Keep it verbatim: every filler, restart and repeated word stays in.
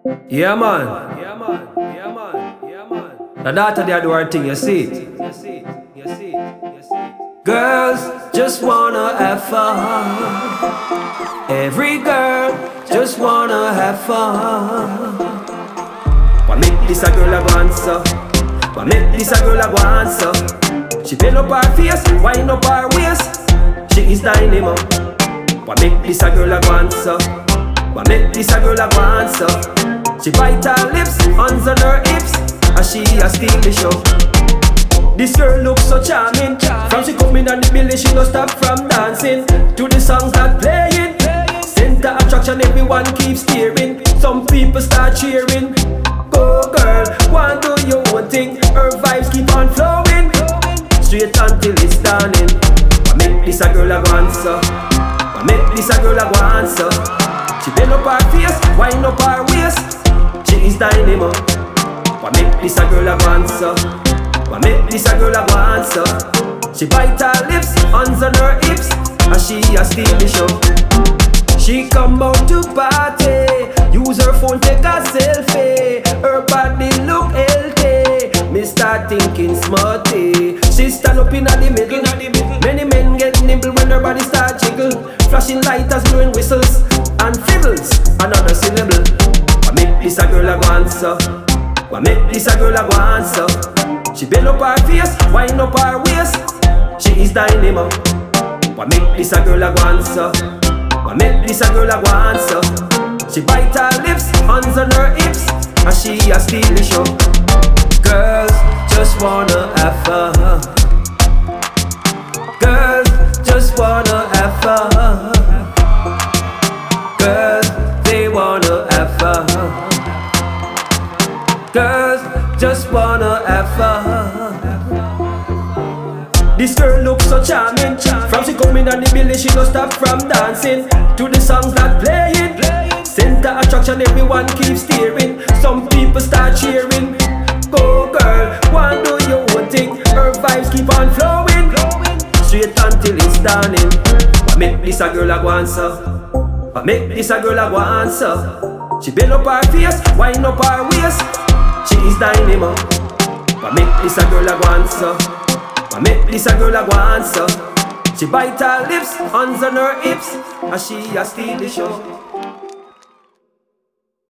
Yeah man, yeah man, yeah man, yeah man. The daughter they do her thing, you see it. You see it, you see it, you see it. Girls just wanna have fun. Every girl just wanna have fun. What make this a girl a go answer? What make this a girl a go answer? She bend up her face, wind up her waist. She is dynamo. What make this a girl a go answer? What make this a girl a go answer? She bite her lips, hands on her hips, and she a steal the show. This girl looks so charming. From she coming on the building, she no stop from dancing to the songs that playing. Center attraction, everyone keeps staring. Some people start cheering. Go girl, one do your own thing. Her vibes keep on flowing, straight until it's dawning. What make this a girl a go answer? What make this a girl a go answer? She bend up her face, wind up her waist. She is dynamo. What make this a girl a go answer? What make this a girl a go answer? She bite her lips, hands on her hips, and she a steal the show. She come out to party, use her phone take a selfie. Her body look healthy, me start thinking smarty. She stand up inna the middle, many men get nibble when her body start jiggle. Flashing lighters, blowing whistles and fiddles, another syllable. What make this a girl a go answer? What make this a girl a go answer? She bend up her face, wind up her waist. She is dynamo. What make this a girl a go answer? What make this a girl a go answer? She bite her lips, hands on her hips, and she a steal the show. Girls just wanna have fun. Girls just wanna have fun. Girls, they wanna have fun. Girls just wanna have fun. This girl looks so charming. From she coming on the building, she no stop from dancing to the songs that playing. Center attraction, everyone keeps staring. Some people start cheering. Go girl, one do your own thing. Her vibes keep on flowing, straight until it's dawning. What make this a girl a go answer? What make this a girl a go answer? She bend up her face, wind up her waist. She is dynamo. What make this a girl a go answer? What make this a girl a go answer? She bite her lips, hands on her hips, and she a steal the show.